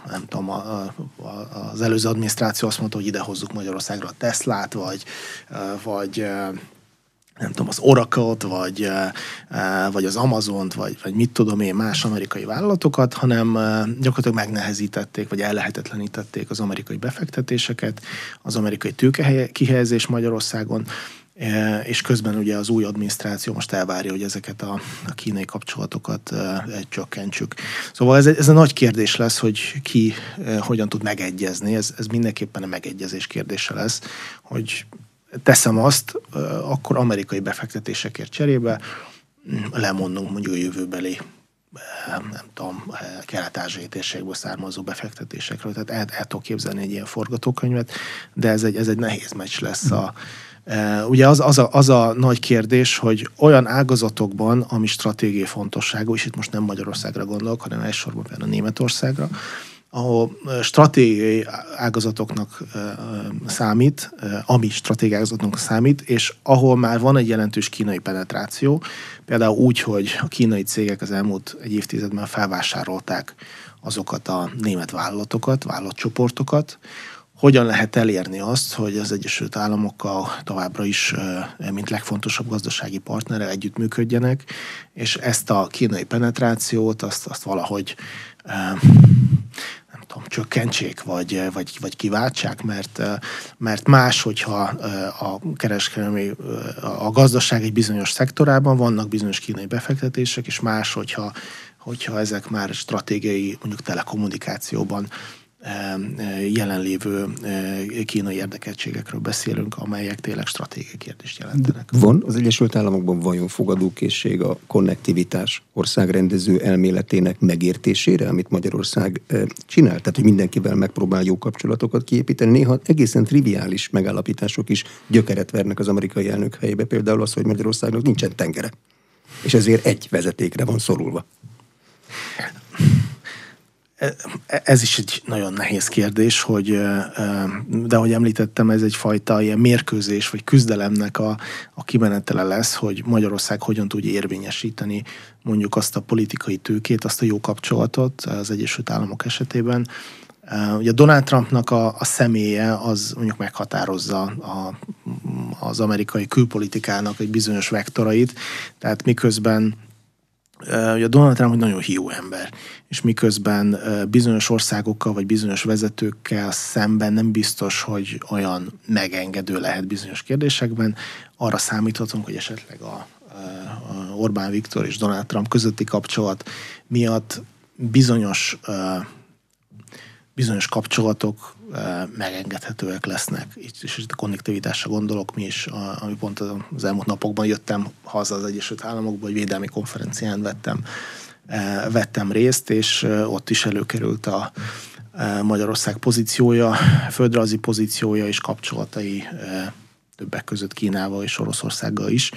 nem tudom, a, a, az előző adminisztráció azt mondta, hogy ide hozzuk Magyarországra a Teslát, vagy, vagy nem tudom, az Oracle-t, vagy, vagy az Amazont, vagy, vagy mit tudom én, más amerikai vállalatokat, hanem gyakorlatilag megnehezítették, vagy ellehetetlenítették az amerikai befektetéseket, az amerikai tőke kihelyezés Magyarországon, és közben ugye az új adminisztráció most elvárja, hogy ezeket a, a kínai kapcsolatokat csökkentsük. Szóval ez egy, ez egy nagy kérdés lesz, hogy ki hogyan tud megegyezni. Ez, ez mindenképpen a megegyezés kérdése lesz, hogy teszem azt, akkor amerikai befektetésekért cserébe lemondunk mondjuk a jövőbeli, nem tudom, kelet-ázsiai térségből származó befektetésekről. Tehát el, el tudok képzelni egy ilyen forgatókönyvet, de ez egy, ez egy nehéz meccs lesz. A, ugye az, az, a, az a nagy kérdés, hogy olyan ágazatokban, ami stratégiai fontosságú, és itt most nem Magyarországra gondolok, hanem elsősorban például Németországra, ahol stratégiai ágazatoknak számít, ami stratégiai ágazatoknak számít, és ahol már van egy jelentős kínai penetráció, például úgy, hogy a kínai cégek az elmúlt egy évtizedben felvásárolták azokat a német vállalatokat, vállalatcsoportokat, hogyan lehet elérni azt, hogy az Egyesült Államokkal továbbra is, mint legfontosabb gazdasági partnerrel együttműködjenek, és ezt a kínai penetrációt, azt, azt valahogy nem tudom, csökkentsék, vagy, vagy, vagy kiváltsák, mert, mert más, hogyha a kereskedelmi, a gazdaság egy bizonyos szektorában vannak bizonyos kínai befektetések, és más, hogyha, hogyha ezek már stratégiai, mondjuk telekommunikációban jelenlévő kínai érdekeltségekről beszélünk, amelyek tényleg stratégiai kérdést jelentenek. Van az Egyesült Államokban vajon fogadókészség a konnektivitás országrendező elméletének megértésére, amit Magyarország csinál? Tehát, hogy mindenkivel megpróbál jó kapcsolatokat kiépíteni. Néha egészen triviális megállapítások is gyökeret vernek az amerikai elnök helyébe. Például az, hogy Magyarországnak nincsen tengere. És ezért egy vezetékre van szorulva. Ez is egy nagyon nehéz kérdés, hogy, de ahogy említettem, ez egyfajta ilyen mérkőzés, vagy küzdelemnek a, a kimenetele lesz, hogy Magyarország hogyan tudja érvényesíteni mondjuk azt a politikai tőkét, azt a jó kapcsolatot az Egyesült Államok esetében. Ugye Donald Trumpnak a, a személye az mondjuk meghatározza a, az amerikai külpolitikának egy bizonyos vektorait, tehát miközben ugye Donald Trump egy nagyon hiú ember, és miközben bizonyos országokkal vagy bizonyos vezetőkkel szemben nem biztos, hogy olyan megengedő lehet bizonyos kérdésekben, arra számíthatunk, hogy esetleg a, a Orbán Viktor és Donald Trump közötti kapcsolat miatt bizonyos, bizonyos kapcsolatok megengedhetőek lesznek. És itt a konnektivitásra gondolok, mi is, ami pont az elmúlt napokban jöttem haza az Egyesült Államokba, egy védelmi konferencián vettem, vettem részt, és ott is előkerült a Magyarország pozíciója, földrajzi pozíciója és kapcsolatai többek között Kínával és Oroszországgal is.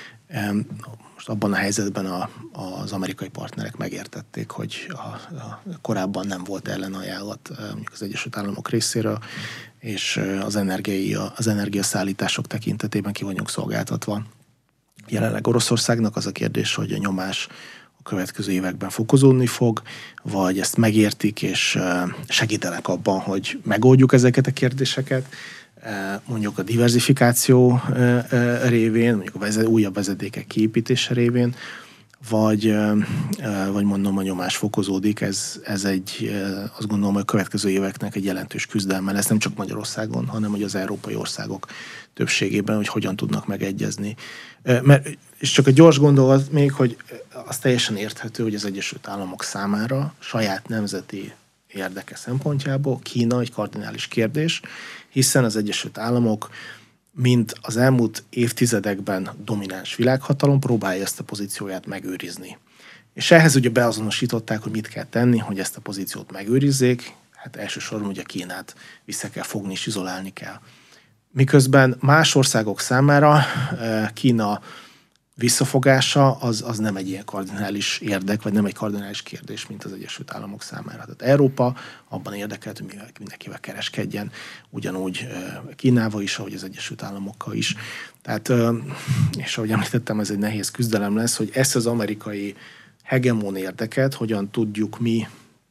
Most abban a helyzetben a, az amerikai partnerek megértették, hogy a, a korábban nem volt ellenajánlat mondjuk az Egyesült Államok részéről, és az, energiai, az energiaszállítások tekintetében ki vagyunk szolgáltatva. Jelenleg Oroszországnak az a kérdés, hogy a nyomás a következő években fokozódni fog, vagy ezt megértik, és segítenek abban, hogy megoldjuk ezeket a kérdéseket, mondjuk a diversifikáció révén, mondjuk a vezet, újabb vezetékek kiépítése révén, vagy, vagy mondom, a nyomás fokozódik. Ez, ez egy, azt gondolom, hogy a következő éveknek egy jelentős küzdelme lesz, nem csak Magyarországon, hanem hogy az európai országok többségében, hogy hogyan tudnak megegyezni. Mert, és csak egy gyors gondolat még, hogy az teljesen érthető, hogy az Egyesült Államok számára saját nemzeti érdeke szempontjából Kína egy kardinális kérdés, hiszen az Egyesült Államok, mint az elmúlt évtizedekben domináns világhatalom, próbálja ezt a pozícióját megőrizni. És ehhez ugye beazonosították, hogy mit kell tenni, hogy ezt a pozíciót megőrizzék, hát elsősorban ugye Kínát vissza kell fogni és izolálni kell. Miközben más országok számára Kína visszafogása az, az nem egy ilyen kardinális érdek, vagy nem egy kardinális kérdés, mint az Egyesült Államok számára. Tehát Európa abban érdekelt, hogy mindenkivel kereskedjen, ugyanúgy Kínával is, ahogy az Egyesült Államokkal is. Tehát, és ahogy említettem, ez egy nehéz küzdelem lesz, hogy ezt az amerikai hegemon érdeket hogyan tudjuk mi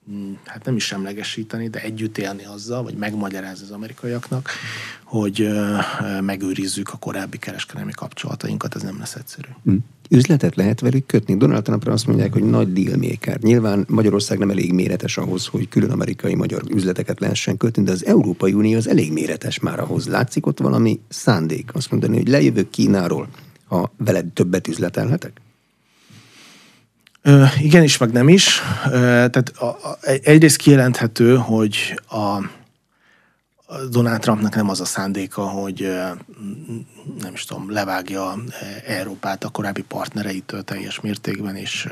hát nem is semlegesíteni, de együtt élni azzal, vagy megmagyarázni az amerikaiaknak, hogy megőrizzük a korábbi kereskedelmi kapcsolatainkat, ez nem lesz egyszerű. Mm. Üzletet lehet velük kötni? Donald Trumpra azt mondják, hogy nagy dealmaker. Nyilván Magyarország nem elég méretes ahhoz, hogy külön amerikai-magyar üzleteket lehessen kötni, de az Európai Unió az elég méretes már ahhoz. Látszik ott valami szándék? Azt mondani, hogy lejövök Kínáról, ha veled többet üzletelhetek? Ö, igenis, meg nem is. Ö, tehát a, a, egyrészt kijelenthető, hogy a Donald Trumpnak nem az a szándéka, hogy nem is tudom, levágja Európát a korábbi partnereitől teljes mértékben, és,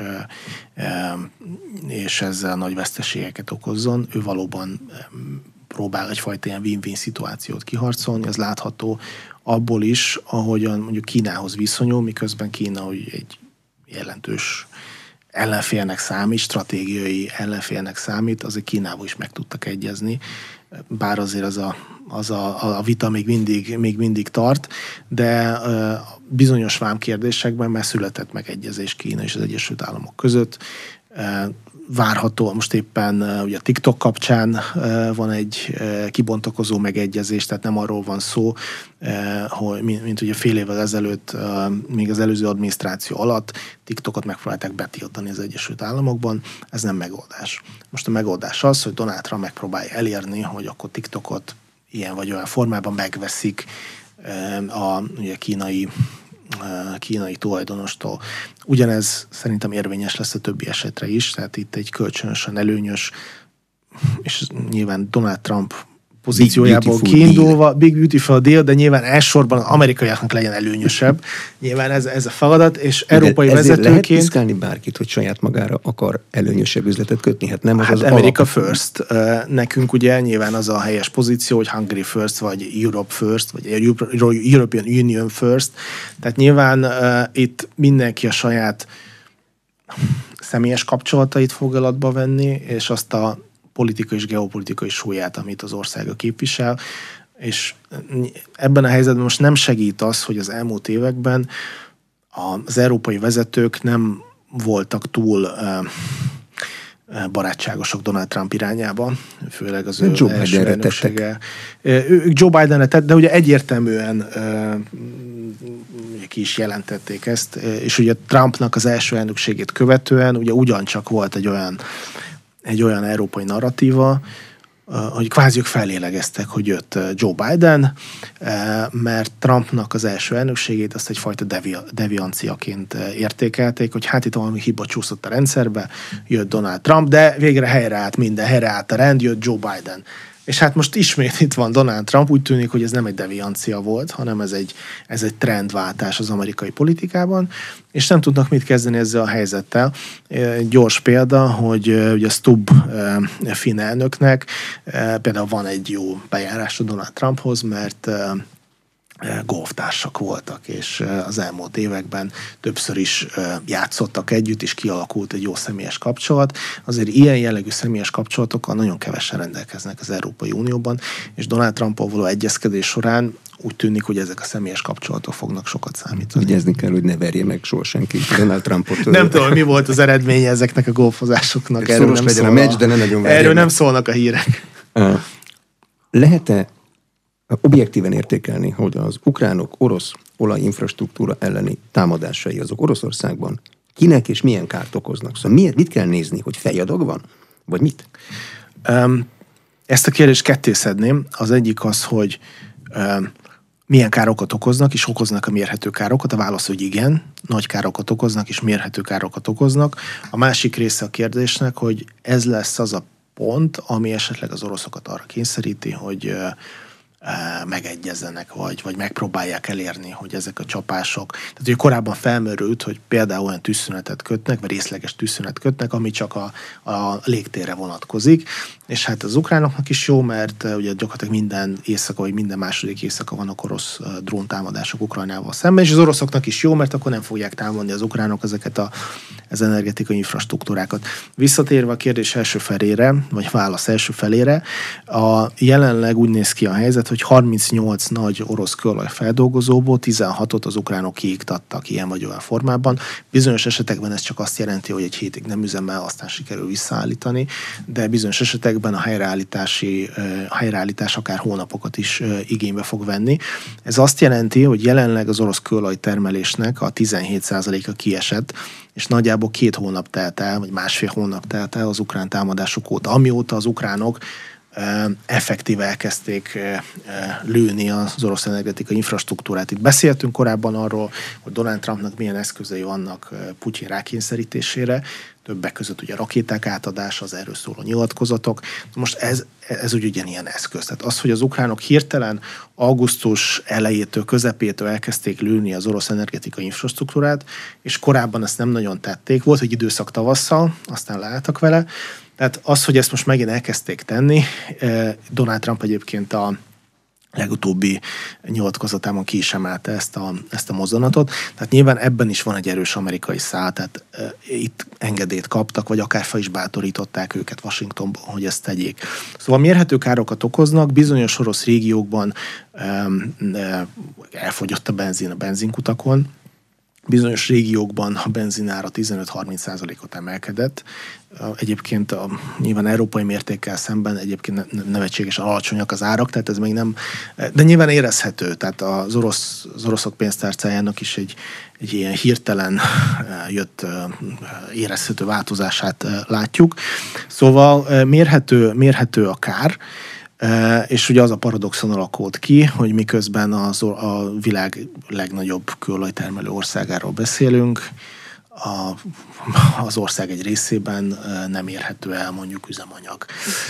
és ezzel nagy veszteségeket okozzon. Ő valóban próbál egyfajta ilyen win-win szituációt kiharcolni, ez látható abból is, ahogyan mondjuk Kínához viszonyul, miközben Kína hogy egy jelentős ellenfélnek számít, stratégiai ellenfélnek számít, azért Kínával is meg tudtak egyezni, bár azért az a, az a, a vita még mindig, még mindig tart, de uh, bizonyos vámkérdésekben már született megegyezés Kína és az Egyesült Államok között. Uh, várható, most éppen uh, ugye a TikTok kapcsán uh, van egy uh, kibontakozó megegyezés, tehát nem arról van szó, uh, hogy mint, mint ugye fél évvel ezelőtt, uh, még az előző adminisztráció alatt TikTokot megpróbálták betiltani az Egyesült Államokban, ez nem megoldás. Most a megoldás az, hogy Donald Trump megpróbálja elérni, hogy akkor TikTokot ilyen vagy olyan formában megveszik uh, a ugye, kínai kínai tulajdonostól. Ugyanez szerintem érvényes lesz a többi esetre is, tehát itt egy kölcsönösen előnyös, és nyilván Donald Trump pozíciójából big kiindulva, deal. Big beautiful deal, de nyilván elsősorban az amerikaiaknak legyen előnyösebb. Nyilván ez, ez a feladat, és de európai vezetőként... lehet piszkálni bárkit, hogy saját magára akar előnyösebb üzletet kötni? Hát nem az hát az America alap... first. Nekünk ugye nyilván az a helyes pozíció, hogy Hungary first, vagy Europe first, vagy European Union first. Tehát nyilván uh, itt mindenki a saját személyes kapcsolatait fog alatba venni, és azt a politikai és geopolitikai súlyát, amit az országa képvisel, és ebben a helyzetben most nem segít az, hogy az elmúlt években az európai vezetők nem voltak túl barátságosok Donald Trump irányába, főleg az ő Joe első elnöksége. Ők Joe Bidenre tett, de ugye egyértelműen ki is jelentették ezt, és ugye Trumpnak az első elnökségét követően ugye ugyancsak volt egy olyan egy olyan európai narratíva, hogy kvázi ők felélegeztek, hogy jött Joe Biden, mert Trumpnak az első elnökségét azt egyfajta devi- devianciaként értékelték, hogy hát itt valami hiba csúszott a rendszerbe, jött Donald Trump, de végre helyreállt minden, helyreállt a rend, jött Joe Biden. És hát most ismét itt van Donald Trump, úgy tűnik, hogy ez nem egy deviancia volt, hanem ez egy, ez egy trendváltás az amerikai politikában, és nem tudnak mit kezdeni ezzel a helyzettel. Egy gyors példa, hogy ugye Stubb finn elnöknek például van egy jó bejárása Donald Trumphoz, mert golftársak voltak, és az elmúlt években többször is játszottak együtt, és kialakult egy jó személyes kapcsolat. Azért ilyen jellegű személyes kapcsolatokkal nagyon kevesen rendelkeznek az Európai Unióban, és Donald Trump-val való egyezkedés során úgy tűnik, hogy ezek a személyes kapcsolatok fognak sokat számítani. Vigyázni kell, hogy ne verje meg soha senki Donald Trumpot. Nem tudom, mi volt az eredménye ezeknek a golfozásoknak. Erről nem, legyen a meccs, de ne nagyon verje erről meg. nem szólnak a hírek. Uh, lehet-e objektíven értékelni, hogy az ukránok orosz olajinfrastruktúra elleni támadásai azok Oroszországban kinek és milyen kárt okoznak? Szóval miért, mit kell nézni, hogy fejadag van? Vagy mit? Um, ezt a kérdést ketté szedném. Az egyik az, hogy um, milyen károkat okoznak, és okoznak a mérhető károkat. A válasz, hogy igen, nagy károkat okoznak, és mérhető károkat okoznak. A másik része a kérdésnek, hogy ez lesz az a pont, ami esetleg az oroszokat arra kényszeríti, hogy uh, megegyezzenek, vagy, vagy megpróbálják elérni, hogy ezek a csapások. Tehát ugye korábban felmerült, hogy például olyan tűzszünetet kötnek, vagy részleges tűzszünet kötnek, ami csak a, a légtérre vonatkozik, és hát az ukránoknak is jó, mert ugye gyakorlatilag minden éjszaka, vagy minden második éjszaka vannak orosz dróntámadások Ukrajnával szemben, és az oroszoknak is jó, mert akkor nem fogják támadni az ukránok ezeket a, az energetikai infrastruktúrákat. Visszatérve a kérdés első felére, vagy válasz első felére, a jelenleg úgy néz ki a helyzet, hogy harmincnyolc nagy orosz kőolajfeldolgozóból tizenhatot az ukránok kiiktattak ilyen vagy olyan formában. Bizonyos esetekben ez csak azt jelenti, hogy egy hétig nem üzemel, aztán sikerül visszaállítani, de bizonyos esetekben a helyreállítási, a helyreállítás akár hónapokat is igénybe fog venni. Ez azt jelenti, hogy jelenleg az orosz kőolajtermelésnek a tizenhét százaléka kiesett, és nagyjából két hónap telt el, vagy másfél hónap telt el az ukrán támadások óta, amióta az ukránok effektíve elkezdték lőni az orosz energetikai infrastruktúrát. Itt beszéltünk korábban arról, hogy Donald Trumpnak milyen eszközei vannak Putyin rákényszerítésére, többek között ugye a rakéták átadása, az erről szóló nyilatkozatok. Most ez, ez úgy ugyanilyen eszköz. Tehát az, hogy az ukránok hirtelen augusztus elejétől, közepétől elkezdték lőni az orosz energetikai infrastruktúrát, és korábban ezt nem nagyon tették. Volt egy időszak tavasszal, aztán leálltak vele. Tehát az, hogy ezt most megint elkezdték tenni, Donald Trump egyébként a legutóbbi nyilatkozatában ki is emelte ezt a, ezt a mozdulatot. Tehát nyilván ebben is van egy erős amerikai szál, tehát e, itt engedélyt kaptak, vagy akár fel is bátorították őket Washingtonban, hogy ezt tegyék. Szóval mérhető károkat okoznak, bizonyos orosz régiókban e, e, elfogyott a benzin a benzinkutakon, bizonyos régiókban a benzinára tizenöt-harminc százalékot emelkedett. Egyébként a, nyilván európai mértékkel szemben egyébként nevetséges alacsonyak az árak, tehát ez még nem, de nyilván érezhető, tehát az, orosz, az oroszok pénztárcájának is egy, egy ilyen hirtelen jött érezhető változását látjuk. Szóval mérhető, mérhető a kár, és ugye az a paradoxon alakult ki, hogy miközben az, a világ legnagyobb kőolajtermelő országáról beszélünk, a, az ország egy részében nem érhető el mondjuk üzemanyag.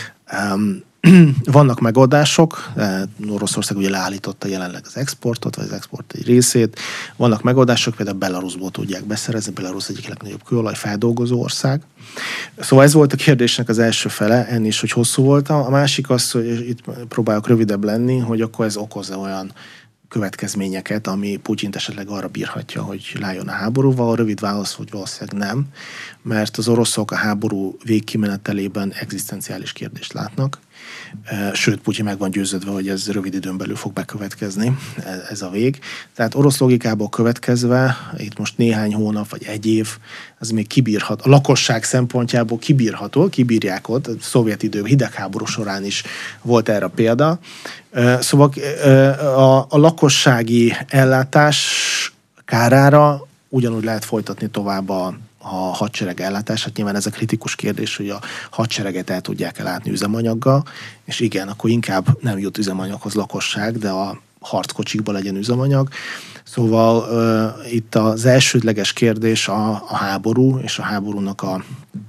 Vannak megoldások, Oroszország ugye leállította jelenleg az exportot, vagy az export egy részét. Vannak megoldások, például Belarusból tudják beszerezni, Belarus egyik legnagyobb kőolajfeldolgozó ország. Szóval ez volt a kérdésnek az első fele, ennél is, hogy hosszú volt. A másik az, hogy itt próbálok rövidebb lenni, hogy akkor ez okoz-e olyan következményeket, ami Putyint esetleg arra bírhatja, hogy lájon a háborúval. A rövid válasz, hogy valószínűleg nem, mert az oroszok a háború végkimenetelében egzisztenciális kérdést látnak. Sőt, Putyin meg van győződve, hogy ez rövid időn belül fog bekövetkezni, ez a vég. Tehát orosz logikából következve, itt most néhány hónap vagy egy év, ez még kibírhat. A lakosság szempontjából kibírható, kibírják ott, a szovjet idő hidegháború során is volt erre példa. Szóval a, a lakossági ellátás kárára ugyanúgy lehet folytatni tovább a a hadsereg ellátását. Nyilván ez a kritikus kérdés, hogy a hadsereget el tudják ellátni üzemanyaggal, és igen, akkor inkább nem jut üzemanyaghoz lakosság, de a harckocsikba legyen üzemanyag. Szóval uh, itt az elsődleges kérdés a, a háború, és a háborúnak a,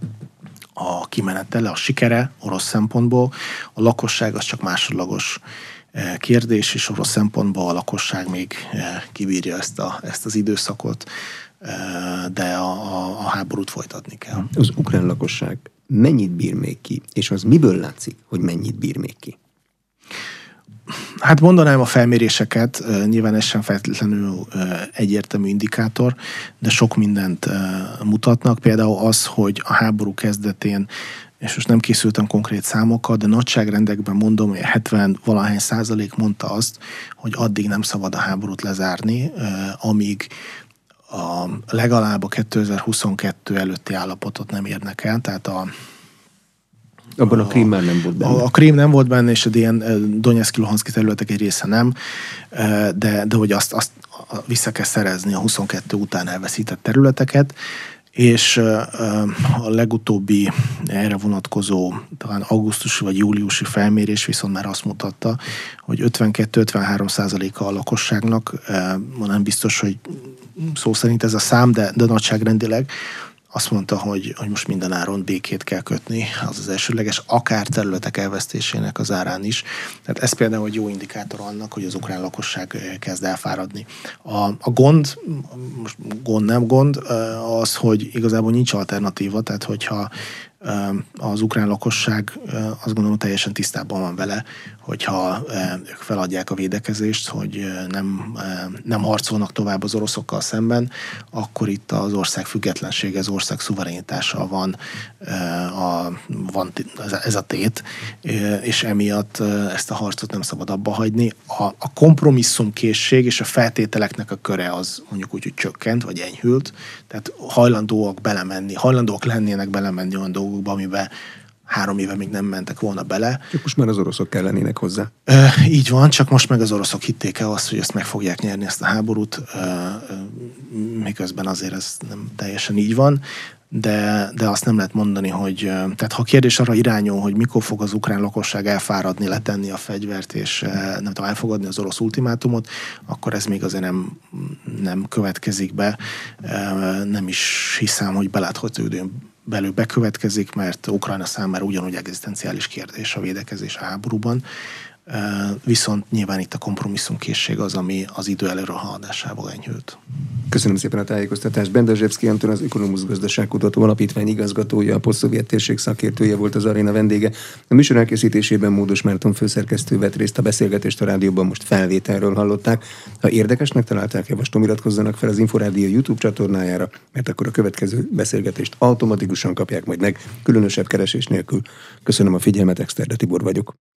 a kimenetele, a sikere orosz szempontból. A lakosság az csak másodlagos kérdés, és orosz szempontból a lakosság még kibírja ezt, a, ezt az időszakot, de a, a, a háborút folytatni kell. Az ukrán lakosság mennyit bír még ki, és az miből látszik, hogy mennyit bír még ki? Hát mondanám a felméréseket, nyilván ez sem feltétlenül egyértelmű indikátor, de sok mindent mutatnak. Például az, hogy a háború kezdetén, és most nem készültem konkrét számokkal, de nagyságrendekben mondom, hogy hetven-valahány százalék mondta azt, hogy addig nem szabad a háborút lezárni, amíg a legalább a kétezer-huszonkettő előtti állapotot nem érnek el, tehát a Abban a, a Krím már nem volt benne. A, a Krím nem volt benne, és a ilyen Donetszki, Luhanszki területek egy része nem, de, de hogy azt, azt vissza kell szerezni a huszonkettő után elveszített területeket, és a legutóbbi erre vonatkozó talán augusztusi vagy júliusi felmérés viszont már azt mutatta, hogy ötvenkettő-ötvenhárom százaléka a lakosságnak, nem biztos, hogy szó szerint ez a szám, de, de nagyságrendileg azt mondta, hogy, hogy most minden áron békét kell kötni, az az elsődleges, akár területek elvesztésének az árán is. Tehát ez például egy jó indikátor annak, hogy az ukrán lakosság kezd elfáradni. A, a gond, most gond nem gond, az, hogy igazából nincs alternatíva, tehát hogyha Az ukrán lakosság azt gondolom teljesen tisztában van vele, hogyha ők feladják a védekezést, hogy nem, nem harcolnak tovább az oroszokkal szemben, akkor itt az ország függetlensége, az ország szuverenitása van, a, van ez a tét, és emiatt ezt a harcot nem szabad abba hagyni. A, a kompromisszumkészség és a feltételeknek a köre az mondjuk úgy, hogy csökkent, vagy enyhült, tehát hajlandóak belemenni, hajlandóak lennének belemenni olyan dolgokba, amiben három éve még nem mentek volna bele. Csak most már az oroszok kellenének hozzá. E, így van, csak most meg az oroszok hitték el azt, hogy ezt meg fogják nyerni, ezt a háborút, e, e, miközben azért ez nem teljesen így van, de, de azt nem lehet mondani, hogy tehát ha a kérdés arra irányul, hogy mikor fog az ukrán lakosság elfáradni, letenni a fegyvert, és nem tudom, elfogadni az orosz ultimátumot, akkor ez még azért nem, nem következik be. Nem is hiszem, hogy belátható időn belül bekövetkezik, mert Ukrajna számára ugyanúgy egzisztenciális kérdés a védekezés a háborúban. Viszont nyilván itt a kompromisszumkészség az, ami az idő előre haladásával enyhült. Köszönöm szépen a tájékoztatást. Bendazsevszky Anton, az Ökonomusz Gazdaságkutató Alapítvány igazgatója, a posztszovjet térség szakértője volt az aréna vendége. A műsor elkészítésében Módos Márton főszerkesztő vett részt, a beszélgetést a rádióban most felvételről hallották. Ha érdekesnek találták, javaslom, iratkozzanak fel az Inforádió YouTube csatornájára, mert akkor a következő beszélgetést automatikusan kapják majd meg, különösebb keresés nélkül. Köszönöm a figyelmet, Exterde Tibor vagyok.